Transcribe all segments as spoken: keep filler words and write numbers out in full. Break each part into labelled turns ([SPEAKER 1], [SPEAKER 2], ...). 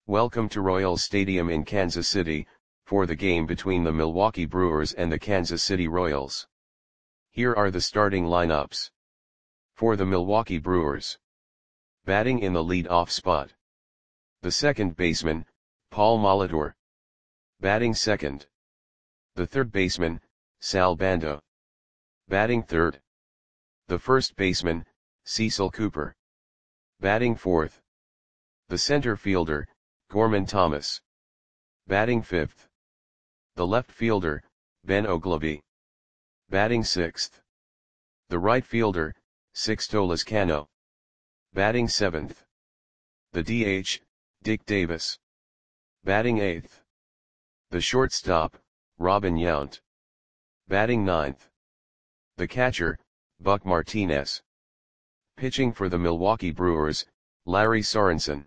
[SPEAKER 1] Welcome to Royals Stadium in Kansas City, for the game between the Milwaukee Brewers and the Kansas City Royals. Here are the starting lineups. For the Milwaukee Brewers. Batting in the lead-off spot. The second baseman, Paul Molitor. Batting second. The third baseman, Sal Bando. Batting third. The first baseman, Cecil Cooper. Batting fourth. The center fielder, Gorman Thomas. Batting fifth. The left fielder, Ben Oglivie. Batting sixth. The right fielder, Sixto Lizcano. Batting seventh. The D H, Dick Davis. Batting eighth. The shortstop, Robin Yount. Batting ninth. The catcher, Buck Martinez. Pitching for the Milwaukee Brewers, Larry Sorensen.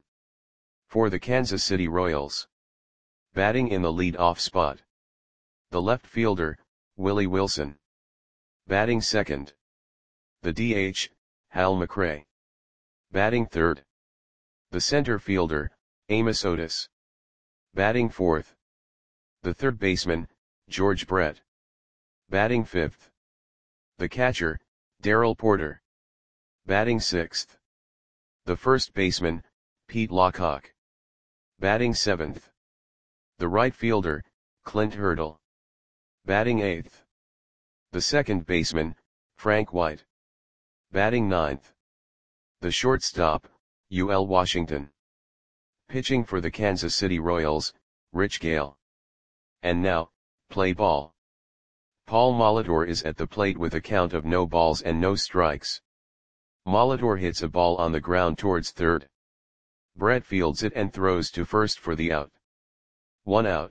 [SPEAKER 1] For the Kansas City Royals. Batting in the lead-off spot. The left fielder, Willie Wilson. Batting second. The D H, Hal McRae. Batting third. The center fielder, Amos Otis. Batting fourth. The third baseman, George Brett. Batting fifth. The catcher, Darrell Porter. Batting sixth. The first baseman, Pete Lockhart. Batting seventh. The right fielder, Clint Hurdle. Batting eighth. The second baseman, Frank White. Batting ninth. The shortstop, U L Washington. Pitching for the Kansas City Royals, Rich Gale. And now, play ball. Paul Molitor is at the plate with a count of no balls and no strikes. Molitor hits a ball on the ground towards third. Brett fields it and throws to first for the out. One out.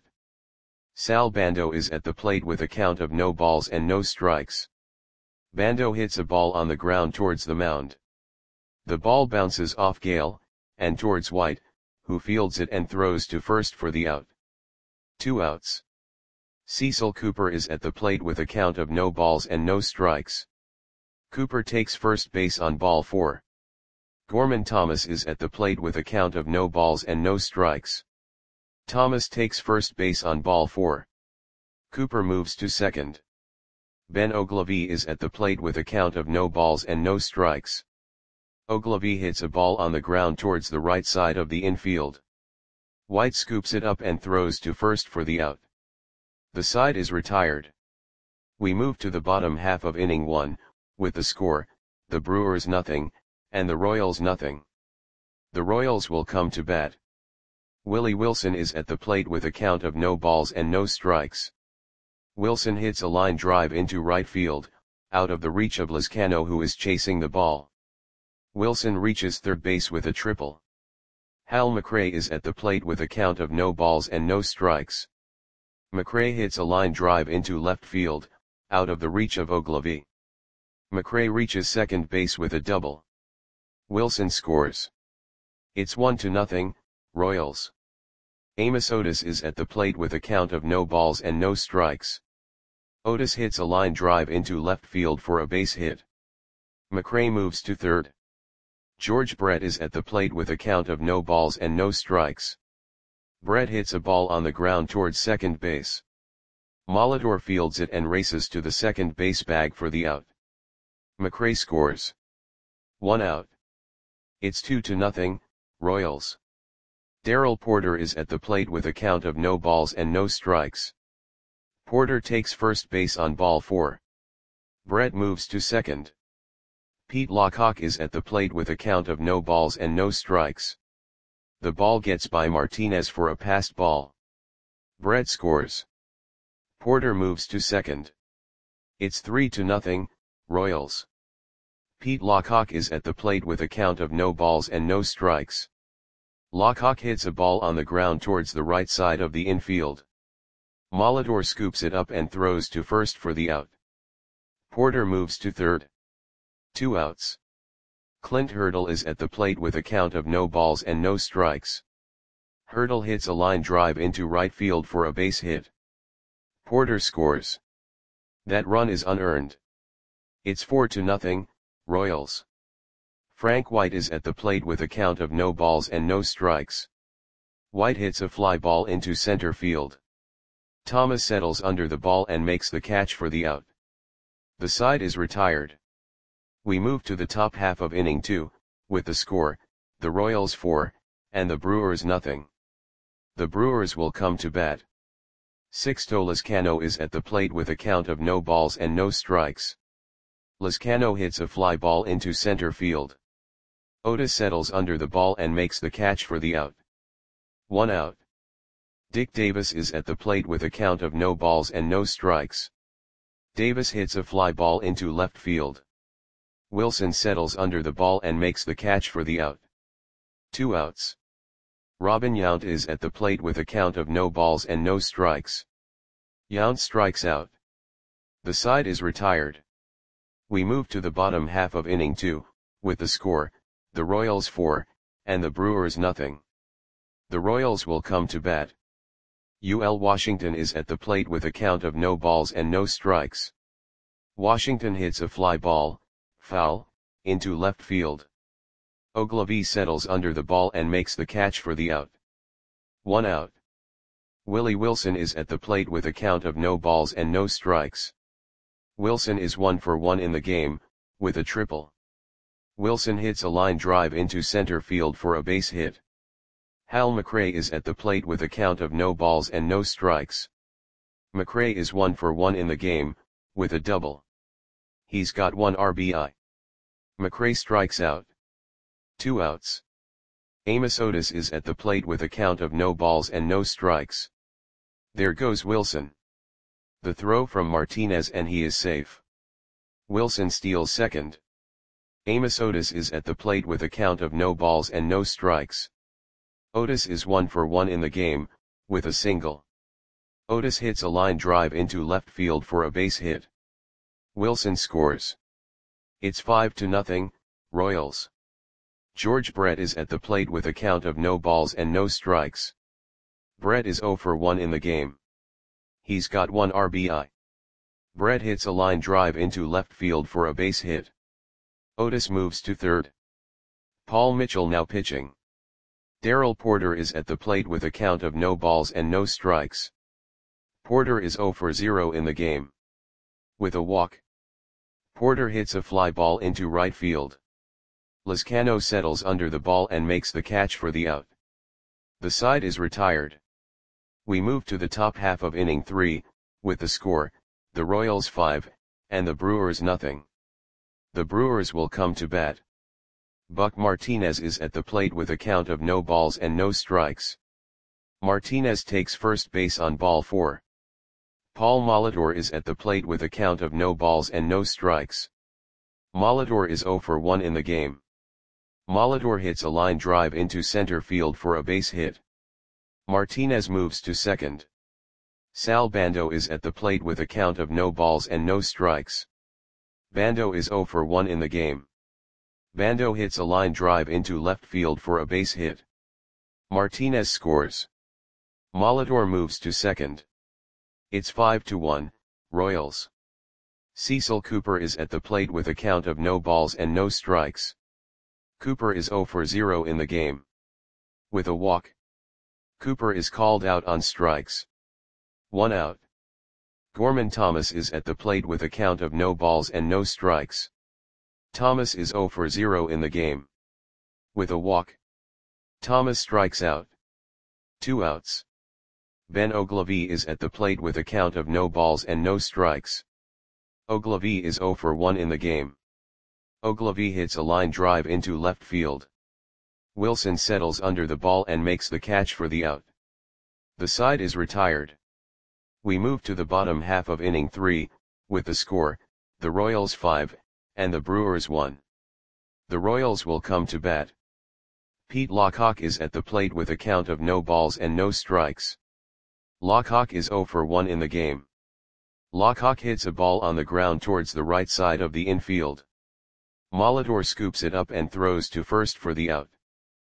[SPEAKER 1] Sal Bando is at the plate with a count of no balls and no strikes. Bando hits a ball on the ground towards the mound. The ball bounces off Gale, and towards White, who fields it and throws to first for the out. Two outs. Cecil Cooper is at the plate with a count of no balls and no strikes. Cooper takes first base on ball four. Gorman Thomas is at the plate with a count of no balls and no strikes. Thomas takes first base on ball four. Cooper moves to second. Ben Oglivie is at the plate with a count of no balls and no strikes. Oglivie hits a ball on the ground towards the right side of the infield. White scoops it up and throws to first for the out. The side is retired. We move to the bottom half of inning one, with the score, the Brewers nothing, and the Royals nothing. The Royals will come to bat. Willie Wilson is at the plate with a count of no balls and no strikes. Wilson hits a line drive into right field, out of the reach of Lizcano, who is chasing the ball. Wilson reaches third base with a triple. Hal McRae is at the plate with a count of no balls and no strikes. McRae hits a line drive into left field, out of the reach of Oglivie. McRae reaches second base with a double. Wilson scores. It's one to nothing, Royals. Amos Otis is at the plate with a count of no balls and no strikes. Otis hits a line drive into left field for a base hit. McRae moves to third. George Brett is at the plate with a count of no balls and no strikes. Brett hits a ball on the ground towards second base. Molitor fields it and races to the second base bag for the out. McRae scores. One out. It's two to nothing, Royals. Darrell Porter is at the plate with a count of no balls and no strikes. Porter takes first base on ball four. Brett moves to second. Pete Lockhart is at the plate with a count of no balls and no strikes. The ball gets by Martinez for a passed ball. Brett scores. Porter moves to second. It's three to nothing, Royals. Pete Lockhart is at the plate with a count of no balls and no strikes. Lockhart hits a ball on the ground towards the right side of the infield. Molitor scoops it up and throws to first for the out. Porter moves to third. Two outs. Clint Hurdle is at the plate with a count of no balls and no strikes. Hurdle hits a line drive into right field for a base hit. Porter scores. That run is unearned. It's four to nothing, Royals. Frank White is at the plate with a count of no balls and no strikes. White hits a fly ball into center field. Thomas settles under the ball and makes the catch for the out. The side is retired. We move to the top half of inning two, with the score, the Royals four, and the Brewers nothing. The Brewers will come to bat. Sixto Lezcano is at the plate with a count of no balls and no strikes. Lezcano hits a fly ball into center field. Otis settles under the ball and makes the catch for the out. One out. Dick Davis is at the plate with a count of no balls and no strikes. Davis hits a fly ball into left field. Wilson settles under the ball and makes the catch for the out. Two outs. Robin Yount is at the plate with a count of no balls and no strikes. Yount strikes out. The side is retired. We move to the bottom half of inning two, with the score, the Royals four, and the Brewers nothing. The Royals will come to bat. U L Washington is at the plate with a count of no balls and no strikes. Washington hits a fly ball, foul, into left field. Ogilvie settles under the ball and makes the catch for the out. One out. Willie Wilson is at the plate with a count of no balls and no strikes. Wilson is one for one in the game, with a triple. Wilson hits a line drive into center field for a base hit. Hal McRae is at the plate with a count of no balls and no strikes. McRae is one for one in the game, with a double. He's got one R B I. McRae strikes out. Two outs. Amos Otis is at the plate with a count of no balls and no strikes. There goes Wilson. The throw from Martinez and he is safe. Wilson steals second. Amos Otis is at the plate with a count of no balls and no strikes. Otis is one for one in the game, with a single. Otis hits a line drive into left field for a base hit. Wilson scores. It's five to nothing, Royals. George Brett is at the plate with a count of no balls and no strikes. Brett is zero for one in the game. He's got one R B I. Brett hits a line drive into left field for a base hit. Otis moves to third. Paul Mitchell now pitching. Darrell Porter is at the plate with a count of no balls and no strikes. Porter is zero for zero in the game. With a walk. Porter hits a fly ball into right field. Lezcano settles under the ball and makes the catch for the out. The side is retired. We move to the top half of inning three, with the score, the Royals five, and the Brewers nothing. The Brewers will come to bat. Buck Martinez is at the plate with a count of no balls and no strikes. Martinez takes first base on ball four. Paul Molitor is at the plate with a count of no balls and no strikes. Molitor is zero for one in the game. Molitor hits a line drive into center field for a base hit. Martinez moves to second. Sal Bando is at the plate with a count of no balls and no strikes. Bando is zero for one in the game. Bando hits a line drive into left field for a base hit. Martinez scores. Molitor moves to second. It's five to one, Royals. Cecil Cooper is at the plate with a count of no balls and no strikes. Cooper is zero for zero in the game. With a walk. Cooper is called out on strikes. One out. Gorman Thomas is at the plate with a count of no balls and no strikes. Thomas is zero for zero in the game. With a walk. Thomas strikes out. Two outs. Ben Ogilvie is at the plate with a count of no balls and no strikes. Ogilvie is zero for one in the game. Ogilvie hits a line drive into left field. Wilson settles under the ball and makes the catch for the out. The side is retired. We move to the bottom half of inning three, with the score, the Royals five, and the Brewers one. The Royals will come to bat. Pete Lockhawk is at the plate with a count of no balls and no strikes. Lockhawk is zero for one in the game. Lockhawk hits a ball on the ground towards the right side of the infield. Molitor scoops it up and throws to first for the out.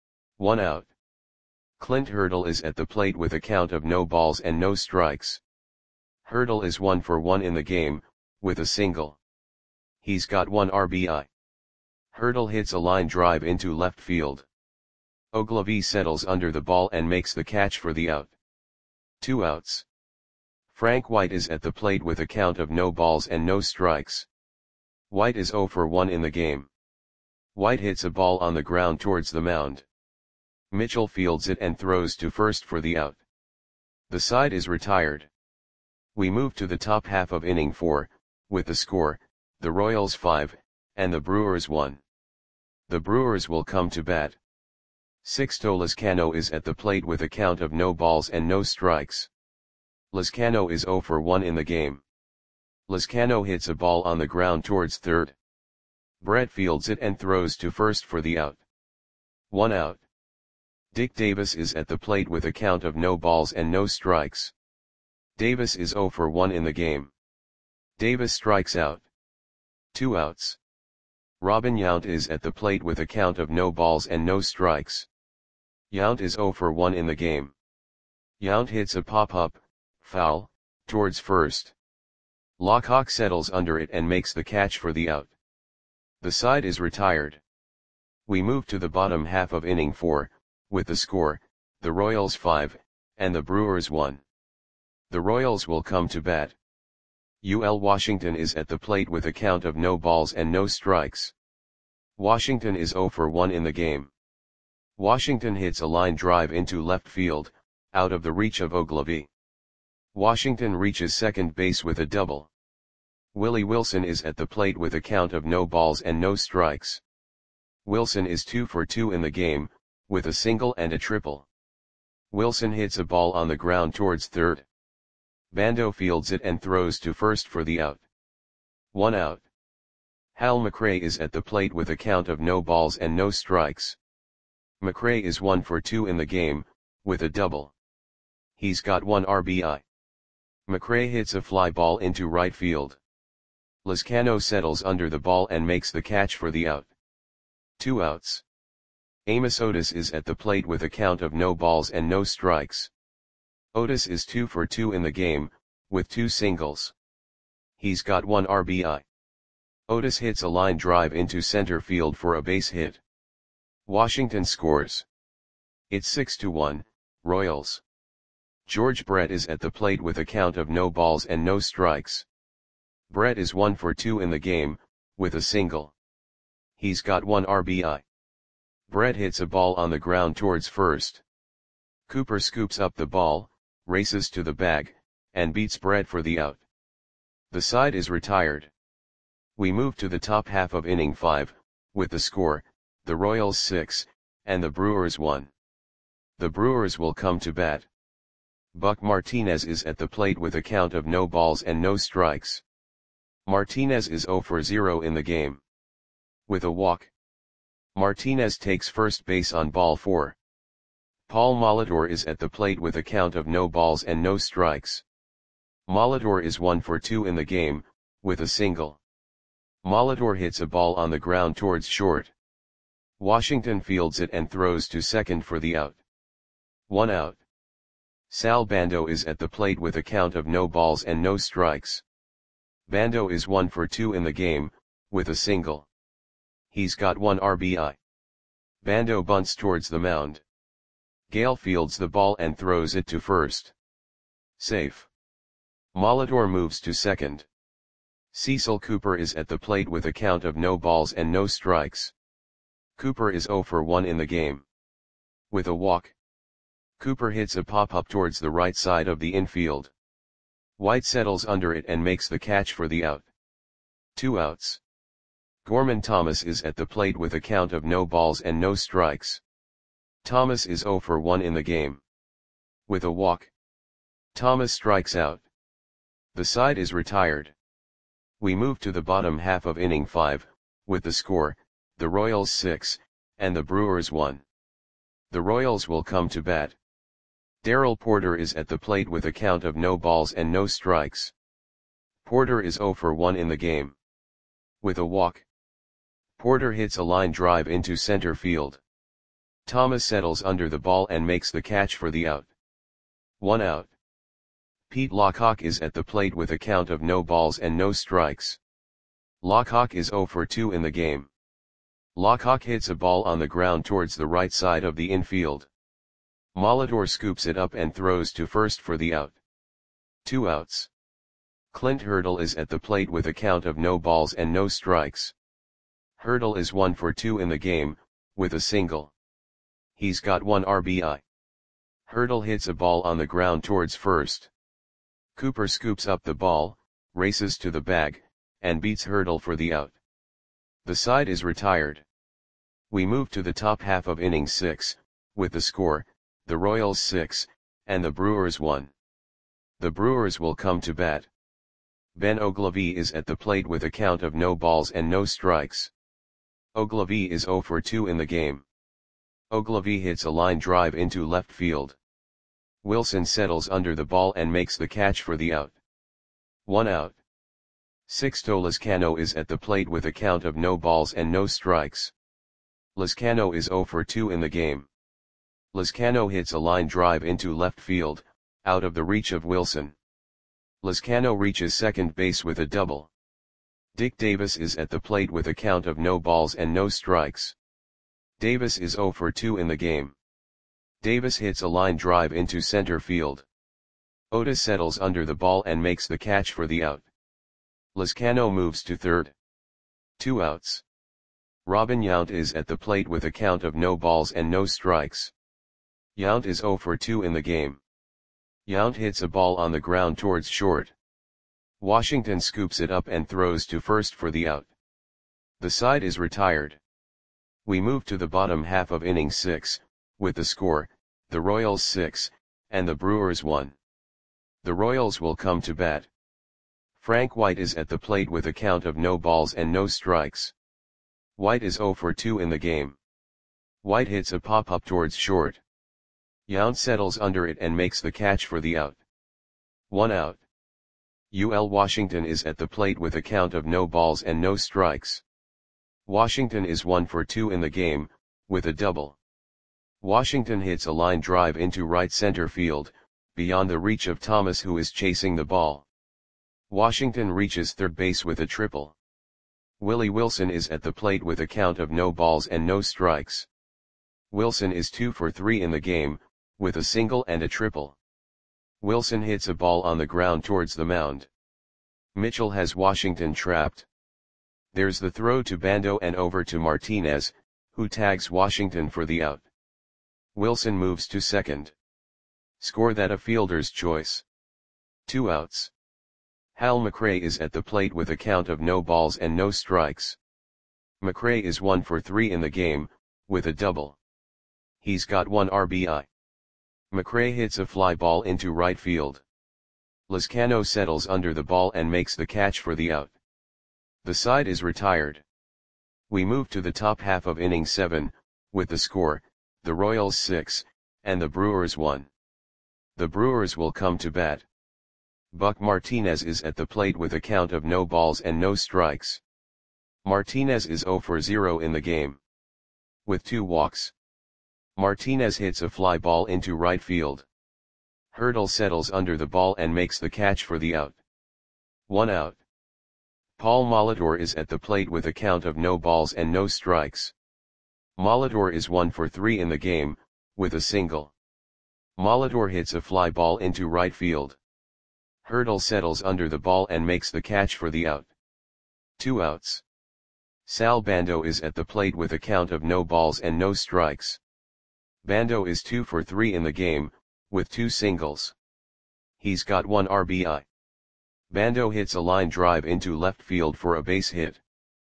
[SPEAKER 1] One out. Clint Hurdle is at the plate with a count of no balls and no strikes. Hurdle is one for one in the game, with a single. He's got one R B I. Hurdle hits a line drive into left field. Ogilvy settles under the ball and makes the catch for the out. Two outs. Frank White is at the plate with a count of no balls and no strikes. White is zero for one in the game. White hits a ball on the ground towards the mound. Mitchell fields it and throws to first for the out. The side is retired. We move to the top half of inning four, with the score, the Royals five, and the Brewers one. The Brewers will come to bat. Sixto Lezcano is at the plate with a count of no balls and no strikes. Lezcano is zero for one in the game. Lezcano hits a ball on the ground towards third. Brett fields it and throws to first for the out. One out. Dick Davis is at the plate with a count of no balls and no strikes. Davis is zero for one in the game. Davis strikes out. Two outs. Robin Yount is at the plate with a count of no balls and no strikes. Yount is zero for one in the game. Yount hits a pop-up, foul, towards first. Lockhawk settles under it and makes the catch for the out. The side is retired. We move to the bottom half of inning four, with the score, the Royals five, and the Brewers one. The Royals will come to bat. U L Washington is at the plate with a count of no balls and no strikes. Washington is zero for one in the game. Washington hits a line drive into left field, out of the reach of Ogilvy. Washington reaches second base with a double. Willie Wilson is at the plate with a count of no balls and no strikes. Wilson is two for two in the game, with a single and a triple. Wilson hits a ball on the ground towards third. Bando fields it and throws to first for the out. One out. Hal McRae is at the plate with a count of no balls and no strikes. McRae is one for two in the game, with a double. He's got one R B I. McRae hits a fly ball into right field. Lezcano settles under the ball and makes the catch for the out. Two outs. Amos Otis is at the plate with a count of no balls and no strikes. Otis is two for two in the game, with two singles. He's got one R B I. Otis hits a line drive into center field for a base hit. Washington scores. It's six to one, Royals. George Brett is at the plate with a count of no balls and no strikes. Brett is one for two in the game, with a single. He's got one R B I. Brett hits a ball on the ground towards first. Cooper scoops up the ball, races to the bag, and beats Brett for the out. The side is retired. We move to the top half of inning five, with the score, the Royals six, and the Brewers one. The Brewers will come to bat. Buck Martinez is at the plate with a count of no balls and no strikes. Martinez is zero for zero in the game. With a walk. Martinez takes first base on ball four. Paul Molitor is at the plate with a count of no balls and no strikes. Molitor is one for two in the game, with a single. Molitor hits a ball on the ground towards short. Washington fields it and throws to second for the out. One out. Sal Bando is at the plate with a count of no balls and no strikes. Bando is one for two in the game, with a single. He's got one R B I. Bando bunts towards the mound. Gale fields the ball and throws it to first. Safe. Molitor moves to second. Cecil Cooper is at the plate with a count of no balls and no strikes. Cooper is zero for one in the game. With a walk. Cooper hits a pop-up towards the right side of the infield. White settles under it and makes the catch for the out. Two outs. Gorman Thomas is at the plate with a count of no balls and no strikes. Thomas is zero for one in the game. With a walk. Thomas strikes out. The side is retired. We move to the bottom half of inning five, with the score, the Royals six, and the Brewers one. The Royals will come to bat. Darrell Porter is at the plate with a count of no balls and no strikes. Porter is zero for one in the game. With a walk. Porter hits a line drive into center field. Thomas settles under the ball and makes the catch for the out. One out. Pete Lockhawk is at the plate with a count of no balls and no strikes. Lockhawk is zero for two in the game. Lockhawk hits a ball on the ground towards the right side of the infield. Molitor scoops it up and throws to first for the out. Two outs. Clint Hurdle is at the plate with a count of no balls and no strikes. Hurdle is one for two in the game, with a single. He's got one R B I. Hurdle hits a ball on the ground towards first. Cooper scoops up the ball, races to the bag, and beats Hurdle for the out. The side is retired. We move to the top half of inning six, with the score, the Royals six, and the Brewers one. The Brewers will come to bat. Ben Oglivie is at the plate with a count of no balls and no strikes. Oglivie is zero for two in the game. Oglivie hits a line drive into left field. Wilson settles under the ball and makes the catch for the out. One out. Sixto Lezcano is at the plate with a count of no balls and no strikes. Lezcano is zero for two in the game. Lezcano hits a line drive into left field, out of the reach of Wilson. Lezcano reaches second base with a double. Dick Davis is at the plate with a count of no balls and no strikes. Davis is zero for two in the game. Davis hits a line drive into center field. Otis settles under the ball and makes the catch for the out. Lezcano moves to third. Two outs. Robin Yount is at the plate with a count of no balls and no strikes. Yount is zero for two in the game. Yount hits a ball on the ground towards short. Washington scoops it up and throws to first for the out. The side is retired. We move to the bottom half of inning six, with the score, the Royals six, and the Brewers one. The Royals will come to bat. Frank White is at the plate with a count of no balls and no strikes. White is zero for two in the game. White hits a pop-up towards short. Yount settles under it and makes the catch for the out. One out. U L Washington is at the plate with a count of no balls and no strikes. Washington is one for two in the game, with a double. Washington hits a line drive into right center field, beyond the reach of Thomas, who is chasing the ball. Washington reaches third base with a triple. Willie Wilson is at the plate with a count of no balls and no strikes. Wilson is two for three in the game, with a single and a triple. Wilson hits a ball on the ground towards the mound. Mitchell has Washington trapped. There's the throw to Bando and over to Martinez, who tags Washington for the out. Wilson moves to second. Score that a fielder's choice. Two outs. Hal McRae is at the plate with a count of no balls and no strikes. McRae is one for three in the game, with a double. He's got one R B I. McRae hits a fly ball into right field. Lezcano settles under the ball and makes the catch for the out. The side is retired. We move to the top half of inning seven, with the score, the Royals six, and the Brewers one. The Brewers will come to bat. Buck Martinez is at the plate with a count of no balls and no strikes. Martinez is zero for zero in the game. With two walks. Martinez hits a fly ball into right field. Hurdle settles under the ball and makes the catch for the out. One out. Paul Molitor is at the plate with a count of no balls and no strikes. Molitor is one for three in the game, with a single. Molitor hits a fly ball into right field. Hurdle settles under the ball and makes the catch for the out. Two outs. Sal Bando is at the plate with a count of no balls and no strikes. Bando is two for three in the game, with two singles. He's got one R B I. Bando hits a line drive into left field for a base hit.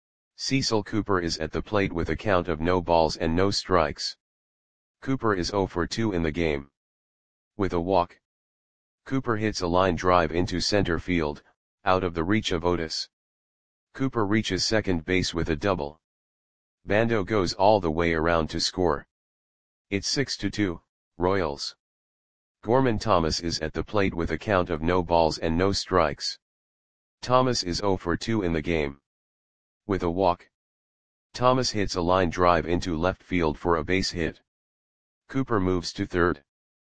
[SPEAKER 1] Cecil Cooper is at the plate with a count of no balls and no strikes. Cooper is zero for two in the game. With a walk. Cooper hits a line drive into center field, out of the reach of Otis. Cooper reaches second base with a double. Bando goes all the way around to score. It's six to two, Royals. Gorman Thomas is at the plate with a count of no balls and no strikes. Thomas is zero for two in the game. With a walk. Thomas hits a line drive into left field for a base hit. Cooper moves to third.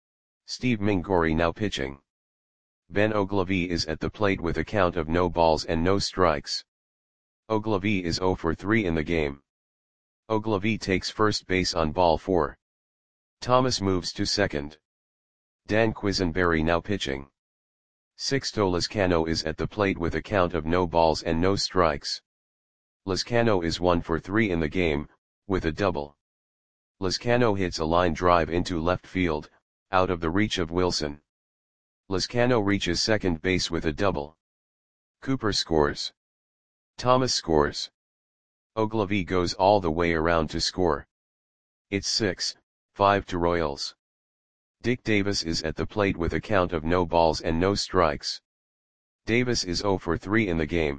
[SPEAKER 1] Steve Mingori now pitching. Ben Oglivie is at the plate with a count of no balls and no strikes. Oglivie is zero for three in the game. Ogilvy takes first base on ball four. Thomas moves to second. Dan Quisenberry now pitching. Sixto Lezcano is at the plate with a count of no balls and no strikes. Lezcano is one for three in the game, with a double. Lezcano hits a line drive into left field, out of the reach of Wilson. Lezcano reaches second base with a double. Cooper scores. Thomas scores. Ogilvy goes all the way around to score. It's six five to Royals. Dick Davis is at the plate with a count of no balls and no strikes. Davis is zero for three in the game.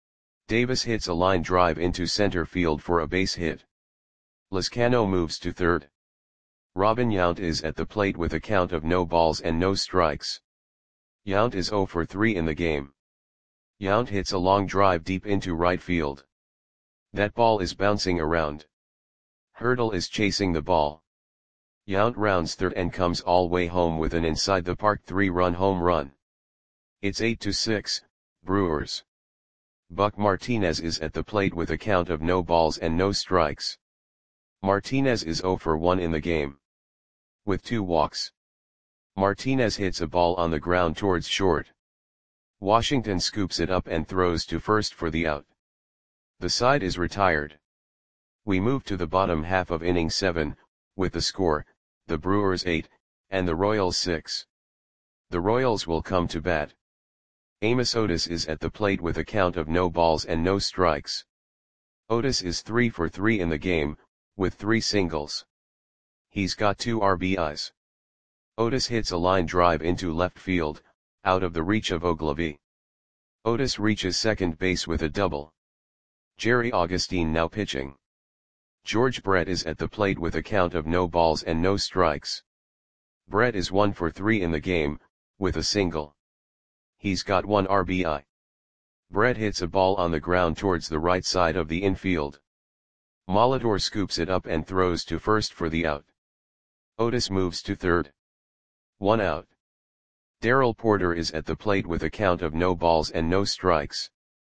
[SPEAKER 1] Davis hits a line drive into center field for a base hit. Lezcano moves to third. Robin Yount is at the plate with a count of no balls and no strikes. Yount is zero for three in the game. Yount hits a long drive deep into right field. That ball is bouncing around. Hurdle is chasing the ball. Yount rounds third and comes all way home with an inside the park three-run home run. It's eight to six, Brewers. Buck Martinez is at the plate with a count of no balls and no strikes. Martinez is zero for one in the game. With two walks. Martinez hits a ball on the ground towards short. Washington scoops it up and throws to first for the out. The side is retired. We move to the bottom half of inning seven, with the score, the Brewers eight, and the Royals six. The Royals will come to bat. Amos Otis is at the plate with a count of no balls and no strikes. Otis is three for three in the game, with three singles. He's got two R B Is. Otis hits a line drive into left field, out of the reach of Ogilvy. Otis reaches second base with a double. Jerry Augustine now pitching. George Brett is at the plate with a count of no balls and no strikes. Brett is one for three in the game, with a single. He's got one R B I. Brett hits a ball on the ground towards the right side of the infield. Molitor scoops it up and throws to first for the out. Otis moves to third. One out. Darrell Porter is at the plate with a count of no balls and no strikes.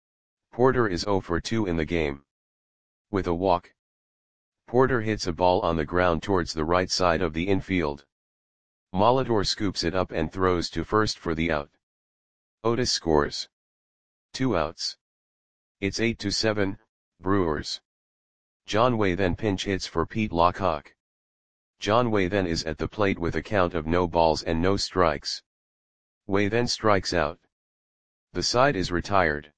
[SPEAKER 1] Porter is zero for two in the game. With a walk. Porter hits a ball on the ground towards the right side of the infield. Molitor scoops it up and throws to first for the out. Otis scores. Two outs. It's eight to seven, Brewers. John Way then pinch hits for Pete Lockhawk. John Way then is at the plate with a count of no balls and no strikes. Way then strikes out. The side is retired.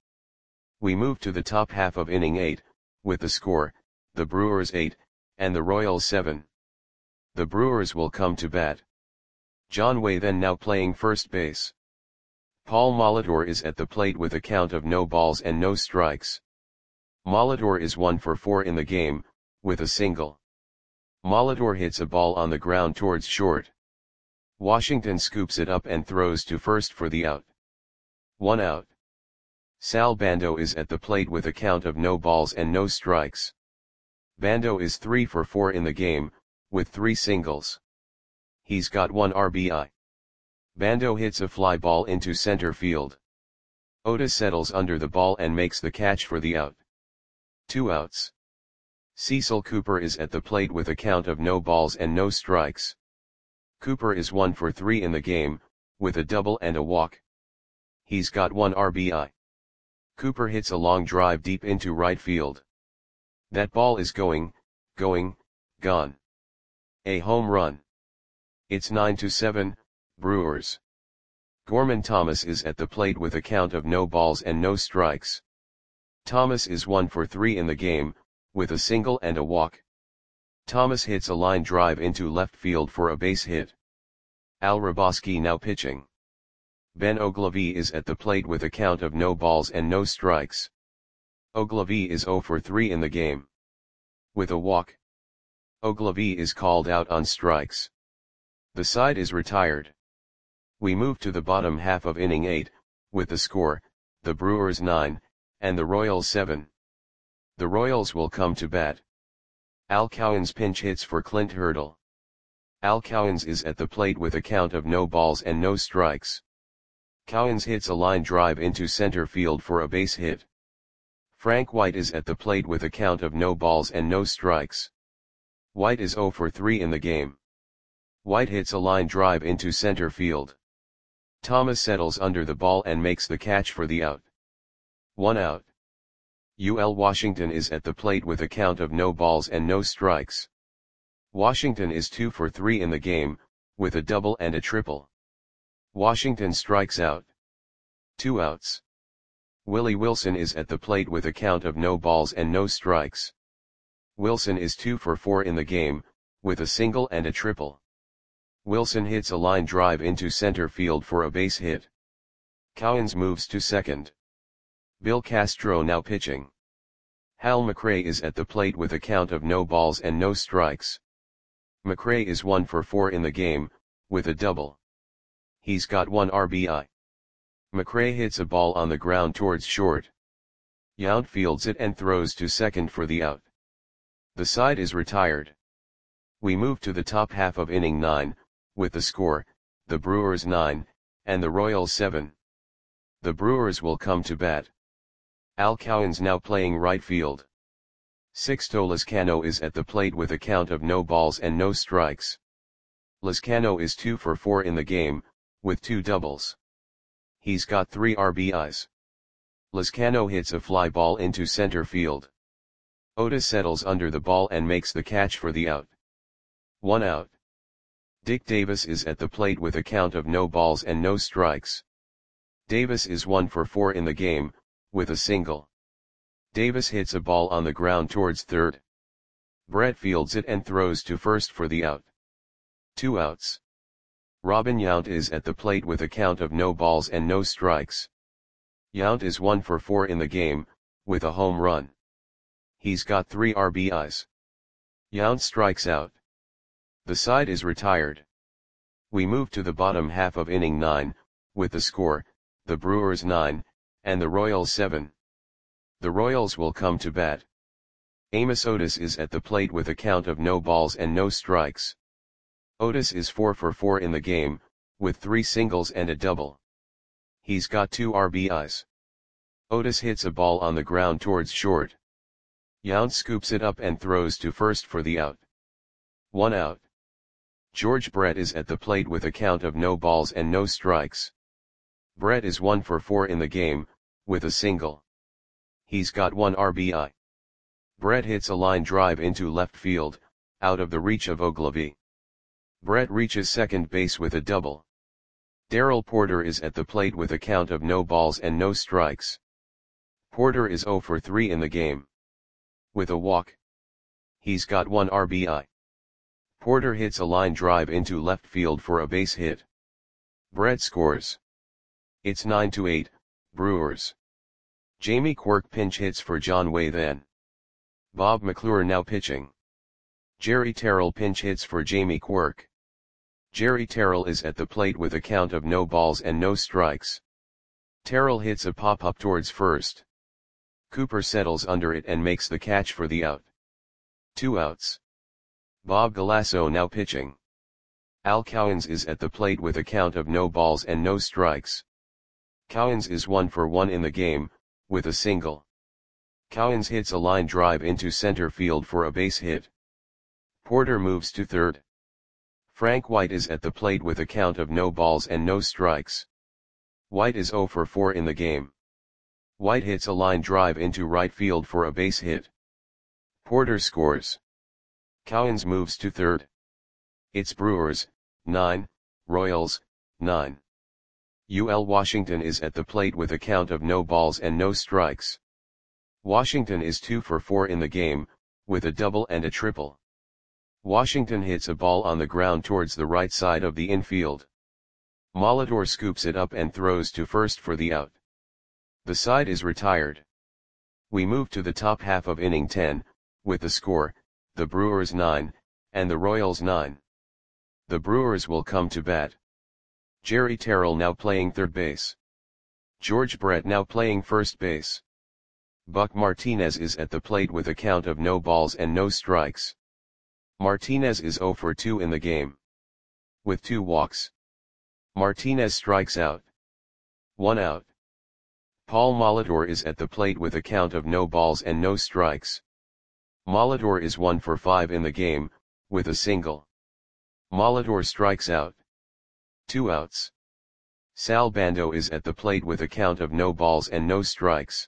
[SPEAKER 1] We move to the top half of inning eight, with the score, the Brewers eight, and the Royals seven. The Brewers will come to bat. John Way then now playing first base. Paul Molitor is at the plate with a count of no balls and no strikes. Molitor is one for four in the game, with a single. Molitor hits a ball on the ground towards short. Washington scoops it up and throws to first for the out. One out. Sal Bando is at the plate with a count of no balls and no strikes. Bando is three for four in the game, with three singles. He's got one R B I. Bando hits a fly ball into center field. Otis settles under the ball and makes the catch for the out. Two outs. Cecil Cooper is at the plate with a count of no balls and no strikes. Cooper is one for three in the game, with a double and a walk. He's got one R B I. Cooper hits a long drive deep into right field. That ball is going, going, gone. A home run. It's nine to seven, Brewers. Gorman Thomas is at the plate with a count of no balls and no strikes. Thomas is one for three in the game, with a single and a walk. Thomas hits a line drive into left field for a base hit. Al Hrabosky now pitching. Ben Ogilvy is at the plate with a count of no balls and no strikes. Ogilvy is zero for three in the game. With a walk. Ogilvy is called out on strikes. The side is retired. We move to the bottom half of inning eight, with the score, the Brewers nine, and the Royals seven. The Royals will come to bat. Al Cowens pinch hits for Clint Hurdle. Al Cowens is at the plate with a count of no balls and no strikes. Cowens hits a line drive into center field for a base hit. Frank White is at the plate with a count of no balls and no strikes. White is zero for three in the game. White hits a line drive into center field. Thomas settles under the ball and makes the catch for the out. One out. U L Washington is at the plate with a count of no balls and no strikes. Washington is two for three in the game, with a double and a triple. Washington strikes out. Two outs. Willie Wilson is at the plate with a count of no balls and no strikes. Wilson is two for four in the game, with a single and a triple. Wilson hits a line drive into center field for a base hit. Cowens moves to second. Bill Castro now pitching. Hal McRae is at the plate with a count of no balls and no strikes. McRae is one for four in the game, with a double. He's got one R B I. McRae hits a ball on the ground towards short. Yount fields it and throws to second for the out. The side is retired. We move to the top half of inning nine, with the score, the Brewers nine, and the Royals seven. The Brewers will come to bat. Al Cowens now playing right field. Sixto Lezcano is at the plate with a count of no balls and no strikes. Lezcano is two for four in the game, with two doubles. He's got three R B Is. Lezcano hits a fly ball into center field. Otis settles under the ball and makes the catch for the out. One out. Dick Davis is at the plate with a count of no balls and no strikes. Davis is one for four in the game, with a single. Davis hits a ball on the ground towards third. Brett fields it and throws to first for the out. Two outs. Robin Yount is at the plate with a count of no balls and no strikes. Yount is one for four in the game, with a home run. He's got three R B Is. Yount strikes out. The side is retired. We move to the bottom half of inning nine, with the score, the Brewers nine, and the Royals seven. The Royals will come to bat. Amos Otis is at the plate with a count of no balls and no strikes. Otis is four for four in the game, with three singles and a double. He's got two R B Is. Otis hits a ball on the ground towards short. Yount scoops it up and throws to first for the out. One out. George Brett is at the plate with a count of no balls and no strikes. Brett is one for four in the game, with a single. He's got one R B I. Brett hits a line drive into left field, out of the reach of Ogilvy. Brett reaches second base with a double. Darrell Porter is at the plate with a count of no balls and no strikes. Porter is zero for three in the game. With a walk. He's got one R B I. Porter hits a line drive into left field for a base hit. Brett scores. It's nine to eight, Brewers. Jamie Quirk pinch hits for John Way then. Bob McClure now pitching. Jerry Terrell pinch hits for Jamie Quirk. Jerry Terrell is at the plate with a count of no balls and no strikes. Terrell hits a pop-up towards first. Cooper settles under it and makes the catch for the out. Two outs. Bob Galasso now pitching. Al Cowens is at the plate with a count of no balls and no strikes. Cowens is one for one in the game, with a single. Cowens hits a line drive into center field for a base hit. Porter moves to third. Frank White is at the plate with a count of no balls and no strikes. White is zero for four in the game. White hits a line drive into right field for a base hit. Porter scores. Cowens moves to third. It's Brewers, nine, Royals, nine. U L Washington is at the plate with a count of no balls and no strikes. Washington is two for four in the game, with a double and a triple. Washington hits a ball on the ground towards the right side of the infield. Molitor scoops it up and throws to first for the out. The side is retired. We move to the top half of inning ten, with the score, the Brewers nine, and the Royals nine. The Brewers will come to bat. Jerry Terrell now playing third base. George Brett now playing first base. Buck Martinez is at the plate with a count of no balls and no strikes. Martinez is zero for two in the game. With two walks. Martinez strikes out. One out. Paul Molitor is at the plate with a count of no balls and no strikes. Molitor is one for five in the game, with a single. Molitor strikes out. Two outs. Sal Bando is at the plate with a count of no balls and no strikes.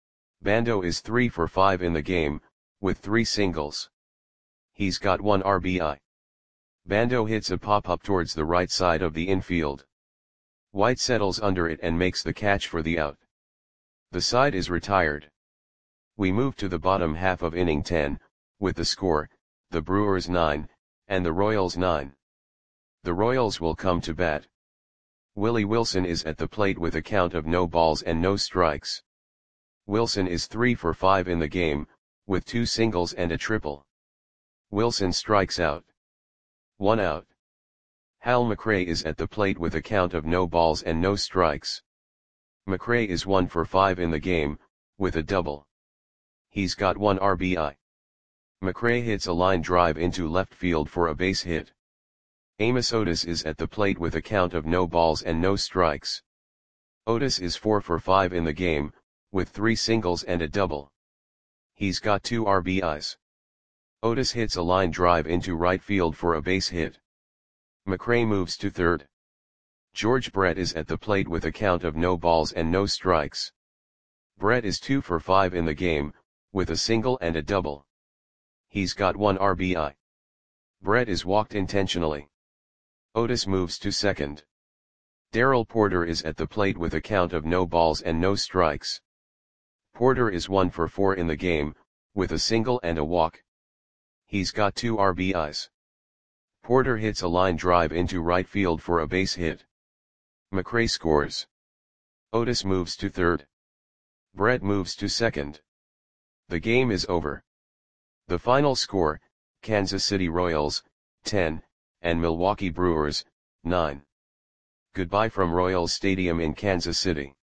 [SPEAKER 1] Bando is three for five in the game, with three singles. He's got one R B I. Bando hits a pop-up towards the right side of the infield. White settles under it and makes the catch for the out. The side is retired. We move to the bottom half of inning ten, with the score, the Brewers nine, and the Royals nine. The Royals will come to bat. Willie Wilson is at the plate with a count of no balls and no strikes. Wilson is three for five in the game, with two singles and a triple. Wilson strikes out. One out. Hal McRae is at the plate with a count of no balls and no strikes. McRae is one for five in the game, with a double. He's got one R B I. McRae hits a line drive into left field for a base hit. Amos Otis is at the plate with a count of no balls and no strikes. Otis is four for five in the game, with three singles and a double. He's got two R B Is. Otis hits a line drive into right field for a base hit. McRae moves to third. George Brett is at the plate with a count of no balls and no strikes. Brett is two for five in the game, with a single and a double. He's got one R B I. Brett is walked intentionally. Otis moves to second. Darrell Porter is at the plate with a count of no balls and no strikes. Porter is one for four in the game, with a single and a walk. He's got two R B Is. Porter hits a line drive into right field for a base hit. McRae scores. Otis moves to third. Brett moves to second. The game is over. The final score, Kansas City Royals, ten, and Milwaukee Brewers, nine. Goodbye from Royals Stadium in Kansas City.